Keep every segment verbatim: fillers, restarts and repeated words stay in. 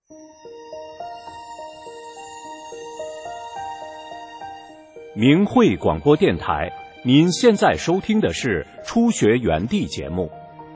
明慧广播电台，您现在收听的是初学园地节目。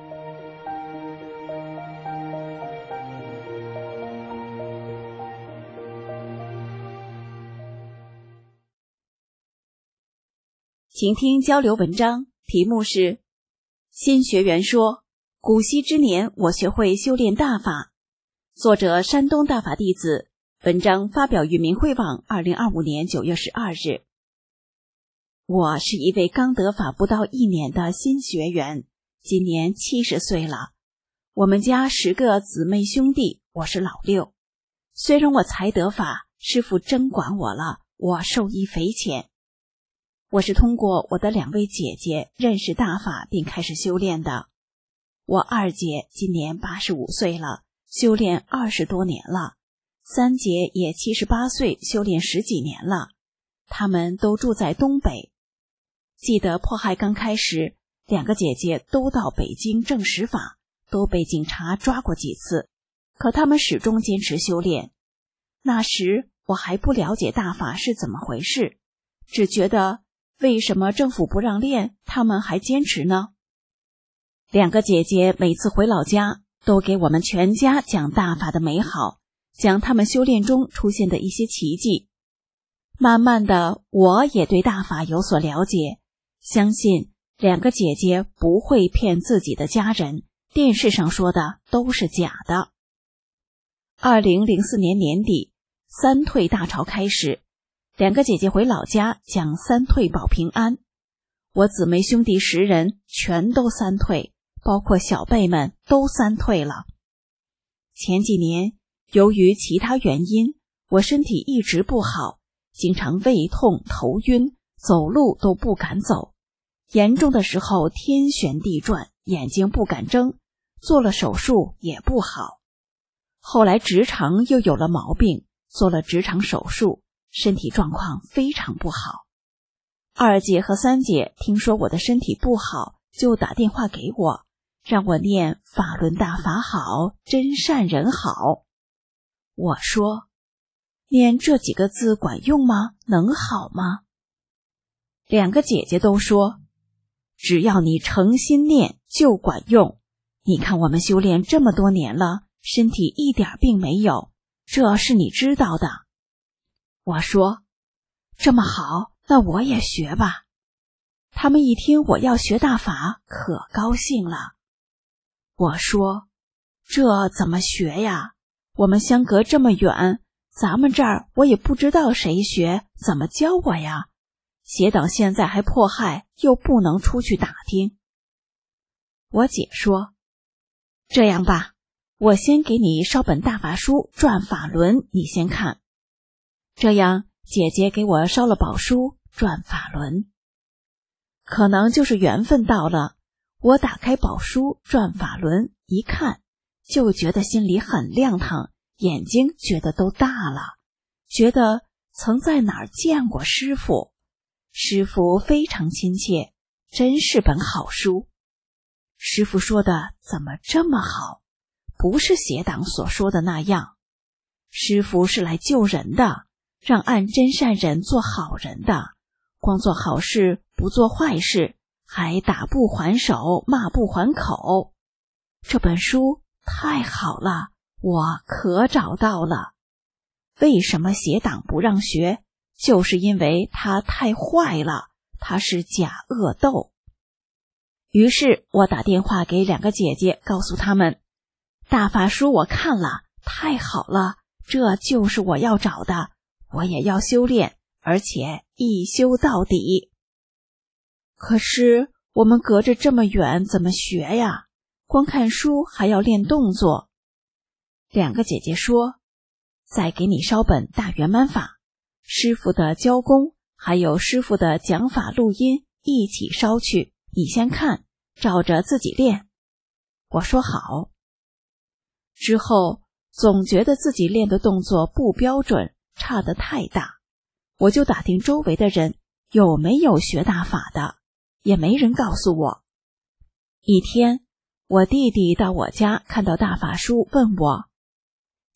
请听交流文章，题目是新学员说，古稀之年我学会修炼大法，作者山东大法弟子，文章发表于明慧网二零二五年九月十二日。我是一位刚得法不到一年的新学员，今年七十岁了。我们家十个姊妹兄弟，我是老六。虽然我才得法，师父真管我了，我受益匪浅。我是通过我的两位姐姐认识大法并开始修炼的。我二姐今年八十五岁了，修炼二十多年了。三姐也七十八岁，修炼十几年了。她们都住在东北。记得迫害刚开始，两个姐姐都到北京证实法，都被警察抓过几次，可她们始终坚持修炼。那时我还不了解大法是怎么回事，只觉得为什么政府不让练，她们还坚持呢？两个姐姐每次回老家，都给我们全家讲大法的美好，讲她们修炼中出现的一些奇迹。慢慢的，我也对大法有所了解，相信两个姐姐不会骗自己的家人，电视上说的都是假的。二零零四年年底，三退大潮开始，两个姐姐回老家讲三退保平安。我姊妹兄弟十人全都三退，包括小辈们都三退了。前几年由于其他原因，我身体一直不好，经常胃痛头晕，走路都不敢走，严重的时候天旋地转，眼睛不敢睁，做了手术也不好。后来直肠又有了毛病，做了直肠手术，身体状况非常不好。二姐和三姐听说我的身体不好，就打电话给我，让我念法轮大法好，真善人好。我说，念这几个字管用吗？能好吗？两个姐姐都说，只要你诚心念就管用。你看我们修炼这么多年了，身体一点病没有，这是你知道的。我说，这么好，那我也学吧。他们一听我要学大法，可高兴了。我说，这怎么学呀？我们相隔这么远，咱们这儿我也不知道谁学，怎么教我呀？邪党现在还迫害，又不能出去打听。我姐说，这样吧，我先给你烧本大法书转法轮，你先看。这样姐姐给我烧了宝书转法轮。可能就是缘分到了，我打开宝书转法轮一看，就觉得心里很亮堂，眼睛觉得都大了，觉得曾在哪儿见过师父，师父非常亲切，真是本好书。师父说的怎么这么好，不是邪党所说的那样。师父是来救人的，让按真善人做好人的，光做好事不做坏事，还打不还手，骂不还口。这本书太好了，我可找到了。为什么邪党不让学？就是因为它太坏了，它是假恶斗。于是我打电话给两个姐姐，告诉他们，大法书我看了，太好了，这就是我要找的，我也要修炼，而且一修到底。可是我们隔着这么远，怎么学呀？光看书还要练动作。两个姐姐说，再给你烧本大圆满法，师父的教功还有师父的讲法录音一起烧去，你先看，照着自己练。我说好。之后总觉得自己练的动作不标准，差得太大，我就打听周围的人有没有学大法的，也没人告诉我。一天，我弟弟到我家看到大法书，问我，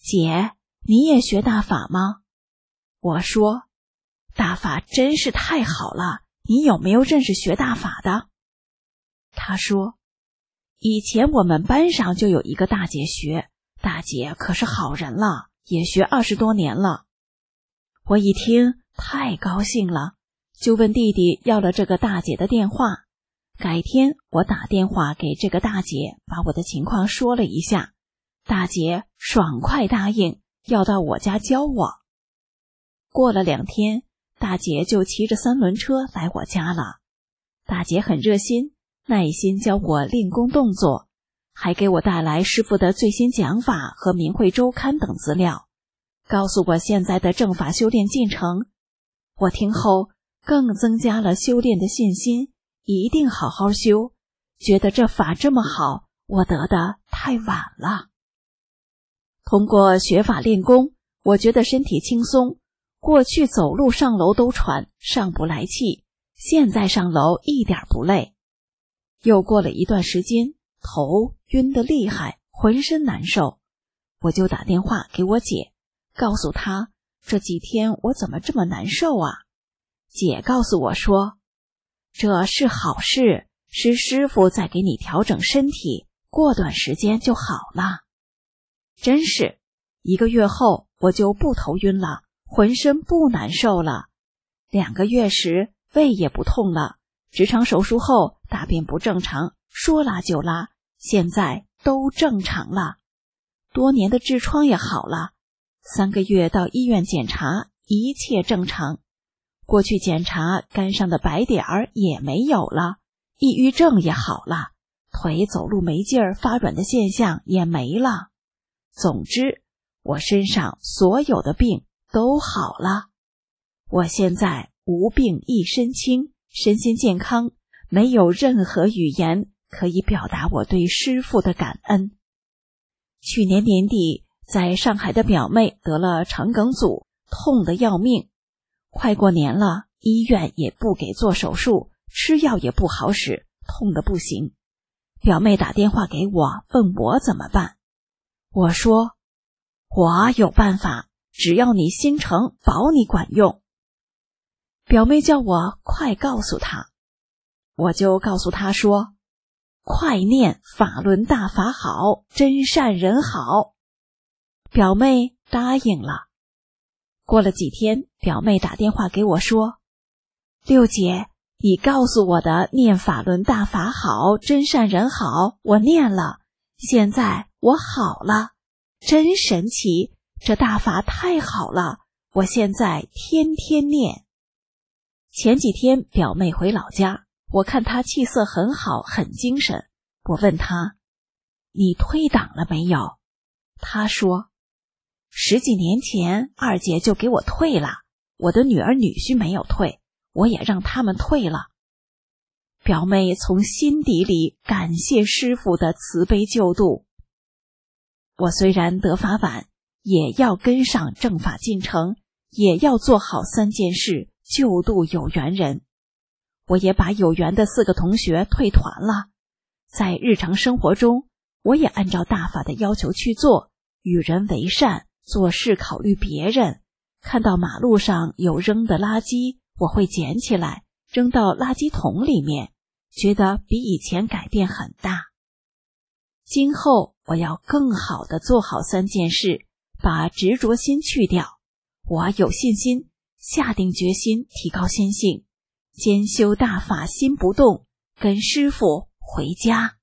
姐，你也学大法吗？我说，大法真是太好了，你有没有认识学大法的？他说，以前我们班上就有一个大姐学，大姐可是好人了，也学二十多年了。我一听太高兴了，就问弟弟要了这个大姐的电话。改天我打电话给这个大姐，把我的情况说了一下，大姐爽快答应要到我家教我。过了两天，大姐就骑着三轮车来我家了。大姐很热心，耐心教我练功动作，还给我带来师父的最新讲法和明慧周刊等资料，告诉我现在的正法修炼进程。我听后更增加了修炼的信心，一定好好修，觉得这法这么好，我得的太晚了。通过学法练功，我觉得身体轻松，过去走路上楼都喘，上不来气，现在上楼一点不累。又过了一段时间，头晕得厉害，浑身难受，我就打电话给我姐，告诉她这几天我怎么这么难受啊？姐告诉我说，这是好事，是师父在给你调整身体，过段时间就好了。真是，一个月后我就不头晕了，浑身不难受了。两个月时胃也不痛了，直肠手术后大便不正常，说拉就拉，现在都正常了。多年的痔疮也好了，三个月到医院检查，一切正常。过去检查肝上的白点儿也没有了，抑郁症也好了，腿走路没劲儿发软的现象也没了。总之，我身上所有的病都好了。我现在无病一身轻，身心健康，没有任何语言可以表达我对师父的感恩。去年年底，在上海的表妹得了肠梗阻，痛得要命。快过年了，医院也不给做手术，吃药也不好使，痛得不行。表妹打电话给我，问我怎么办。我说，我有办法，只要你心诚，保你管用。表妹叫我快告诉她，我就告诉她说，快念法轮大法好，真善人好。表妹答应了。过了几天，表妹打电话给我说，六姐，你告诉我的念法轮大法好，真善人好，我念了，现在我好了，真神奇，这大法太好了，我现在天天念。前几天表妹回老家，我看她气色很好，很精神，我问她，你退档了没有？她说，十几年前二姐就给我退了，我的女儿女婿没有退，我也让他们退了。表妹从心底里感谢师父的慈悲救度。我虽然得法晚，也要跟上正法进程，也要做好三件事，救度有缘人。我也把有缘的四个同学退团了。在日常生活中，我也按照大法的要求去做，与人为善，做事考虑别人，看到马路上有扔的垃圾，我会捡起来扔到垃圾桶里面，觉得比以前改变很大。今后我要更好地做好三件事，把执着心去掉。我有信心，下定决心提高心性，兼修大法心不动，跟师父回家。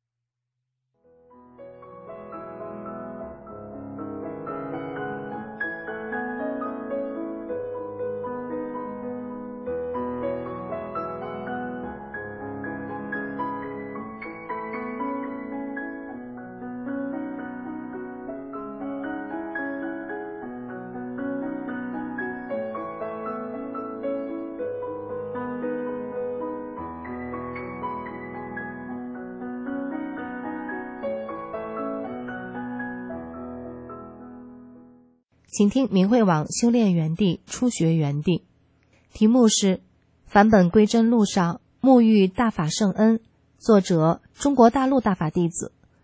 请听明慧网修炼园地初学园地，题目是返本归真路上沐浴大法圣恩，作者中国大陆大法弟子。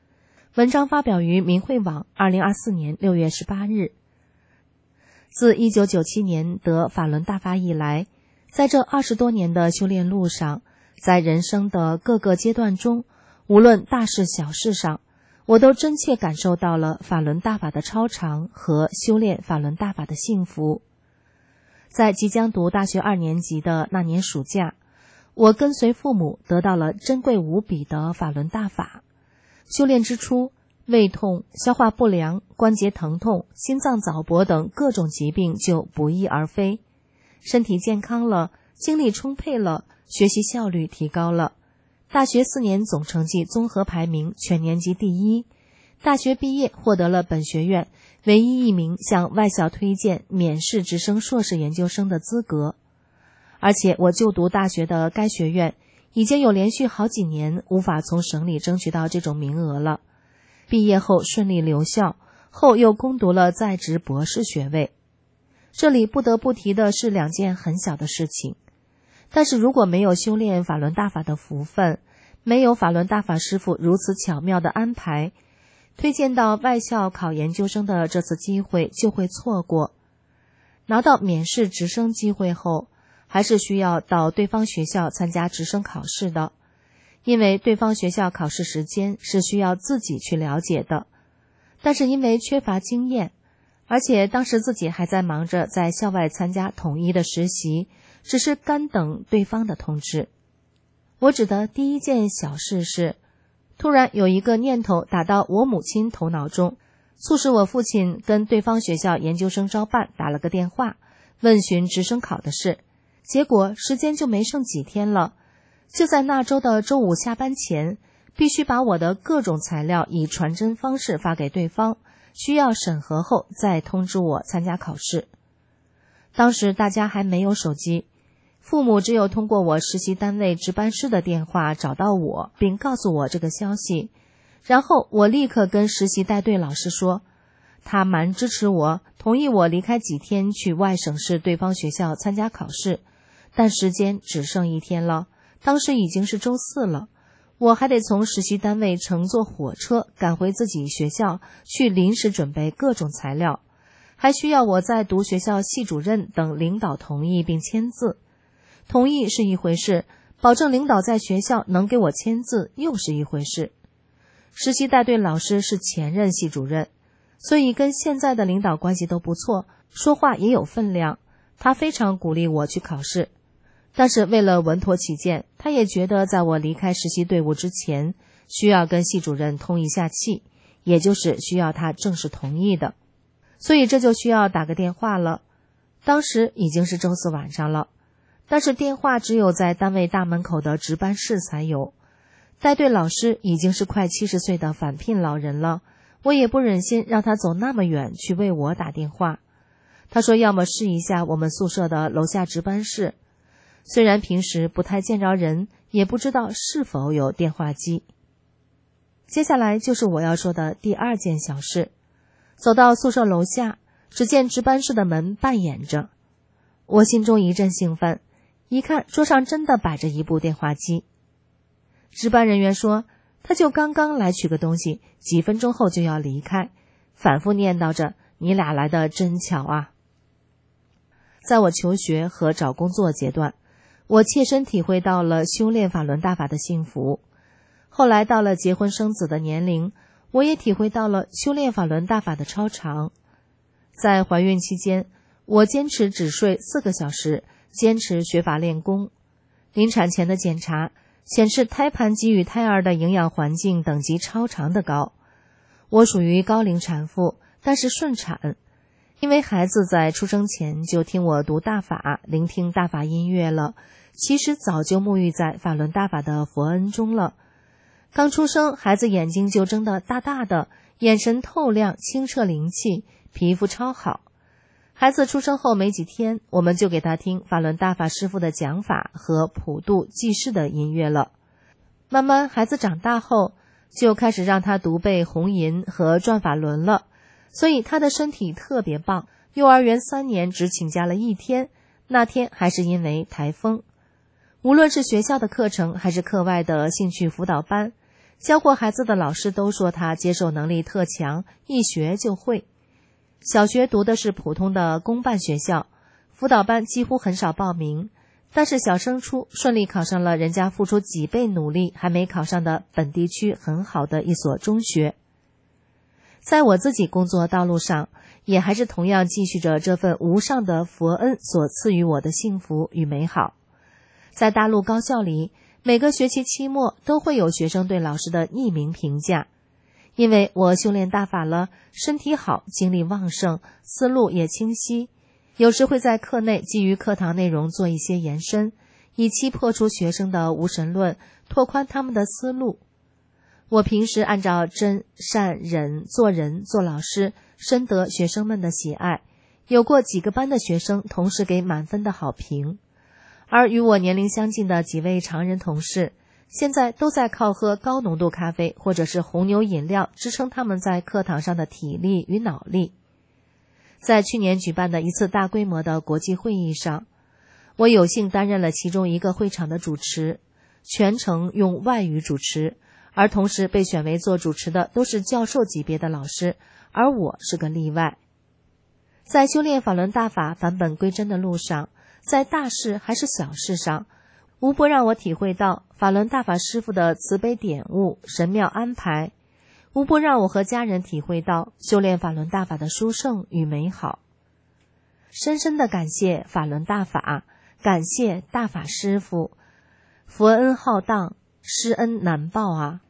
文章发表于明慧网二零二四年六月十八日。自一九九七年得法轮大法以来，在这二十多年的修炼路上，在人生的各个阶段中，无论大事小事上，我都真切感受到了法轮大法的超常和修炼法轮大法的幸福。在即将读大学二年级的那年暑假，我跟随父母得到了珍贵无比的法轮大法。修炼之初，胃痛、消化不良、关节疼痛、心脏早搏等各种疾病就不翼而飞。身体健康了，精力充沛了，学习效率提高了。大学四年总成绩综合排名全年级第一，大学毕业获得了本学院唯一一名向外校推荐免试直升硕士研究生的资格。而且我就读大学的该学院已经有连续好几年无法从省里争取到这种名额了。毕业后顺利留校，后又攻读了在职博士学位。这里不得不提的是两件很小的事情，但是如果没有修炼法轮大法的福分，没有法轮大法师父如此巧妙的安排，推荐到外校考研究生的这次机会就会错过。拿到免试直升机会后，还是需要到对方学校参加直升考试的，因为对方学校考试时间是需要自己去了解的。但是因为缺乏经验，而且当时自己还在忙着在校外参加统一的实习，只是干等对方的通知。我指的第一件小事是，突然有一个念头打到我母亲头脑中，促使我父亲跟对方学校研究生招办打了个电话，问询直升考的事。结果时间就没剩几天了，就在那周的周五下班前，必须把我的各种材料以传真方式发给对方，需要审核后再通知我参加考试。当时大家还没有手机，父母只有通过我实习单位值班室的电话找到我，并告诉我这个消息。然后我立刻跟实习带队老师说，他蛮支持我，同意我离开几天去外省市对方学校参加考试。但时间只剩一天了，当时已经是周四了，我还得从实习单位乘坐火车赶回自己学校去临时准备各种材料，还需要我在读学校系主任等领导同意并签字。同意是一回事，保证领导在学校能给我签字又是一回事。实习带队老师是前任系主任，所以跟现在的领导关系都不错，说话也有分量，他非常鼓励我去考试。但是为了稳妥起见，他也觉得在我离开实习队伍之前，需要跟系主任通一下气，也就是需要他正式同意的。所以这就需要打个电话了。当时已经是周四晚上了，但是电话只有在单位大门口的值班室才有。带队老师已经是快七十岁的返聘老人了，我也不忍心让他走那么远去为我打电话。他说要么试一下我们宿舍的楼下值班室，虽然平时不太见着人，也不知道是否有电话机。接下来就是我要说的第二件小事。走到宿舍楼下，只见值班室的门半掩着，我心中一阵兴奋，一看桌上真的摆着一部电话机。值班人员说，他就刚刚来取个东西，几分钟后就要离开，反复念叨着，你俩来的真巧啊。在我求学和找工作阶段，我切身体会到了修炼法轮大法的幸福。后来到了结婚生子的年龄，我也体会到了修炼法轮大法的超常。在怀孕期间，我坚持只睡四个小时，坚持学法练功。临产前的检查显示胎盘给予胎儿的营养环境等级超常的高。我属于高龄产妇，但是顺产。因为孩子在出生前就听我读大法，聆听大法音乐了，其实早就沐浴在法轮大法的佛恩中了。刚出生，孩子眼睛就睁得大大的，眼神透亮，清澈灵气，皮肤超好。孩子出生后没几天，我们就给他听法轮大法师父的讲法和普度济世的音乐了。慢慢孩子长大后，就开始让他读背红吟和转法轮了，所以他的身体特别棒。幼儿园三年只请假了一天，那天还是因为台风。无论是学校的课程还是课外的兴趣辅导班， 教过孩子的老师都说他接受能力特强，一学就会。小学读的是普通的公办学校，辅导班几乎很少报名，但是小升初顺利考上了人家付出几倍努力还没考上的本地区很好的一所中学。在我自己工作道路上，也还是同样继续着这份无上的佛恩所赐予我的幸福与美好。在大陆高校里，每个学期期末都会有学生对老师的匿名评价，因为我修炼大法了，身体好，精力旺盛，思路也清晰，有时会在课内基于课堂内容做一些延伸，以期破除学生的无神论，拓宽他们的思路。我平时按照真善忍做人做老师，深得学生们的喜爱，有过几个班的学生同时给满分的好评。而与我年龄相近的几位常人同事，现在都在靠喝高浓度咖啡或者是红牛饮料支撑他们在课堂上的体力与脑力。在去年举办的一次大规模的国际会议上，我有幸担任了其中一个会场的主持，全程用外语主持，而同时被选为做主持的都是教授级别的老师，而我是个例外。在修炼法轮大法返本归真的路上，在大事还是小事上，无不让我体会到法轮大法师父的慈悲典悟、神妙安排，无不让我和家人体会到修炼法轮大法的殊胜与美好。深深的感谢法轮大法，感谢大法师父，佛恩浩荡，施恩难报啊！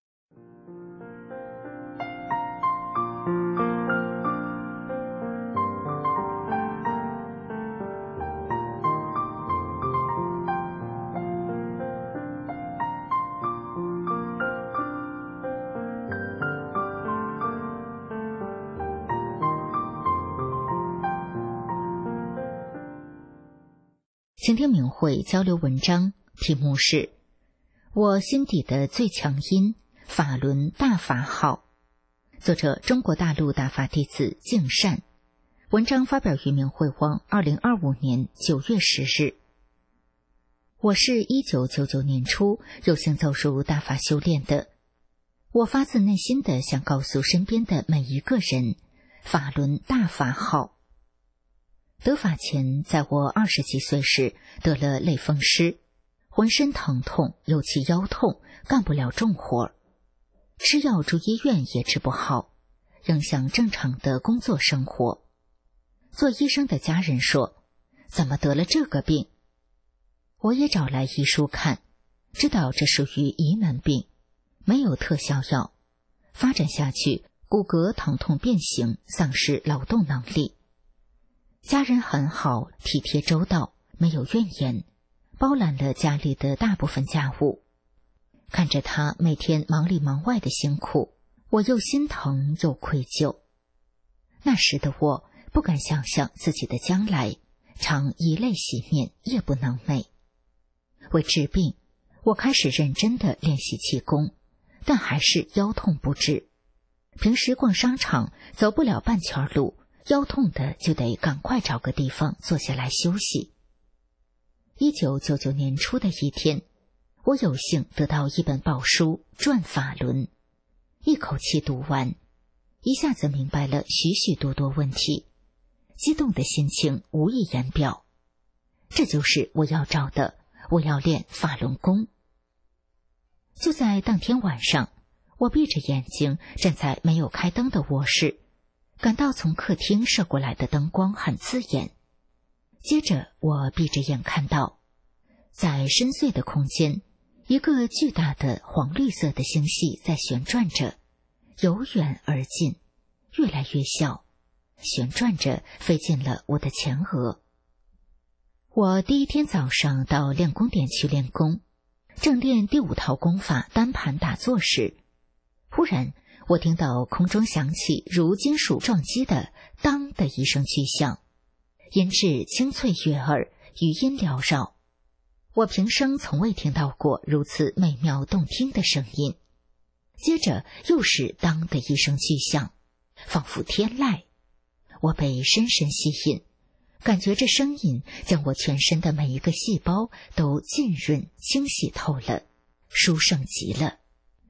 请听明慧交流文章，题目是我心底的最强音，法轮大法好。作者中国大陆大法弟子净善。文章发表于明慧网二零二五年九月十日。我是一九九九年初有幸走入大法修炼的，我发自内心的想告诉身边的每一个人，法轮大法好。得法前，在我二十几岁时得了类风湿，浑身疼痛，尤其腰痛，干不了重活，吃药住医院也治不好，仍想正常的工作生活。做医生的家人说，怎么得了这个病？我也找来医书看，知道这属于遗传病，没有特效药，发展下去骨骼疼痛变形，丧失劳动能力。家人很好，体贴周到，没有怨言，包揽了家里的大部分家务。看着他每天忙里忙外的辛苦，我又心疼又愧疚。那时的我不敢想象自己的将来，常以泪洗面，夜不能寐。为治病，我开始认真的练习气功，但还是腰痛不治。平时逛商场走不了半圈路，腰痛的就得赶快找个地方坐下来休息。一九九九年初的一天，我有幸得到一本宝书《转法轮》，一口气读完，一下子明白了许许多多问题，激动的心情无以言表。这就是我要找的，我要练法轮功。就在当天晚上，我闭着眼睛站在没有开灯的卧室，感到从客厅射过来的灯光很刺眼。接着我闭着眼看到，在深邃的空间，一个巨大的黄绿色的星系在旋转着，由远而近，越来越小，旋转着飞进了我的前额。我第一天早上到练功点去练功，正练第五套功法单盘打坐时，忽然我听到空中响起如金属撞击的当的一声巨响，音质清脆悦耳，余音缭绕。我平生从未听到过如此美妙动听的声音。接着又是当的一声巨响，仿佛天籁。我被深深吸引，感觉这声音将我全身的每一个细胞都浸润清洗透了，殊胜极了。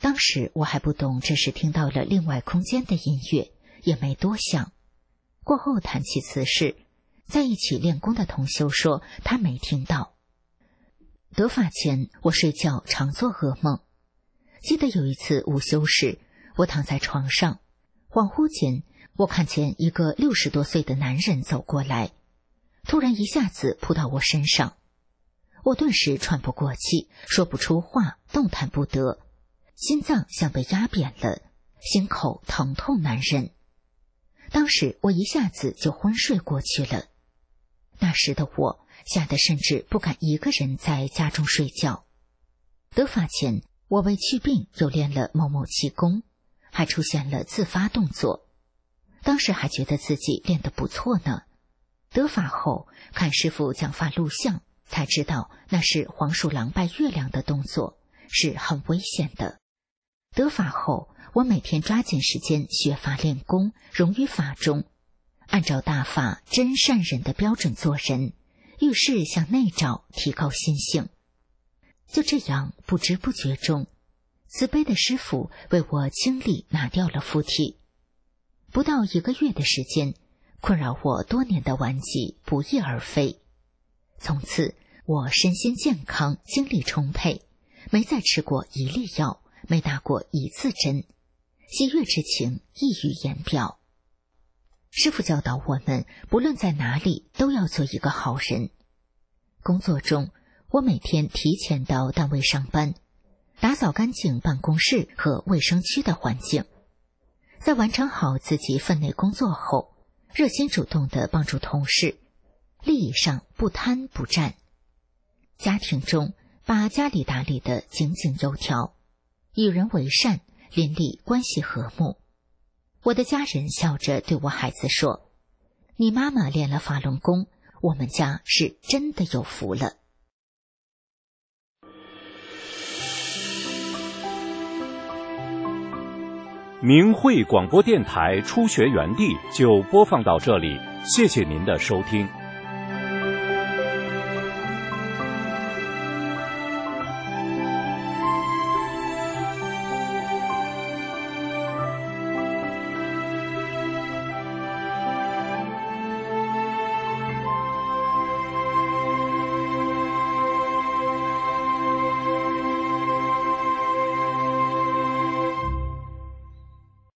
当时我还不懂这是听到了另外空间的音乐，也没多想。过后谈起此事，在一起练功的同修说他没听到。得法前我睡觉常做噩梦，记得有一次午休时，我躺在床上，恍惚间我看见一个六十多岁的男人走过来，突然一下子扑到我身上，我顿时喘不过气，说不出话，动弹不得，心脏像被压扁了，心口疼痛难忍。当时我一下子就昏睡过去了。那时的我吓得甚至不敢一个人在家中睡觉。得法前，我为祛病又练了某某气功，还出现了自发动作，当时还觉得自己练得不错呢。得法后看师父讲法录像，才知道那是黄鼠狼拜月亮的动作，是很危险的。得法后，我每天抓紧时间学法练功，融于法中，按照大法真善忍的标准做人，遇事向内照，提高心性。就这样不知不觉中，慈悲的师父为我清理拿掉了附体。不到一个月的时间，困扰我多年的顽疾不翼而飞。从此我身心健康，精力充沛，没再吃过一粒药，没打过一次针，喜悦之情溢于言表。师父教导我们，不论在哪里都要做一个好人。工作中，我每天提前到单位上班，打扫干净办公室和卫生区的环境。在完成好自己分内工作后，热心主动地帮助同事，利益上不贪不占。家庭中把家里打理得井井有条，与人为善，邻里关系和睦。我的家人笑着对我孩子说，你妈妈练了法轮功，我们家是真的有福了。 明慧广播电台初学园地就播放到这里，谢谢您的收听。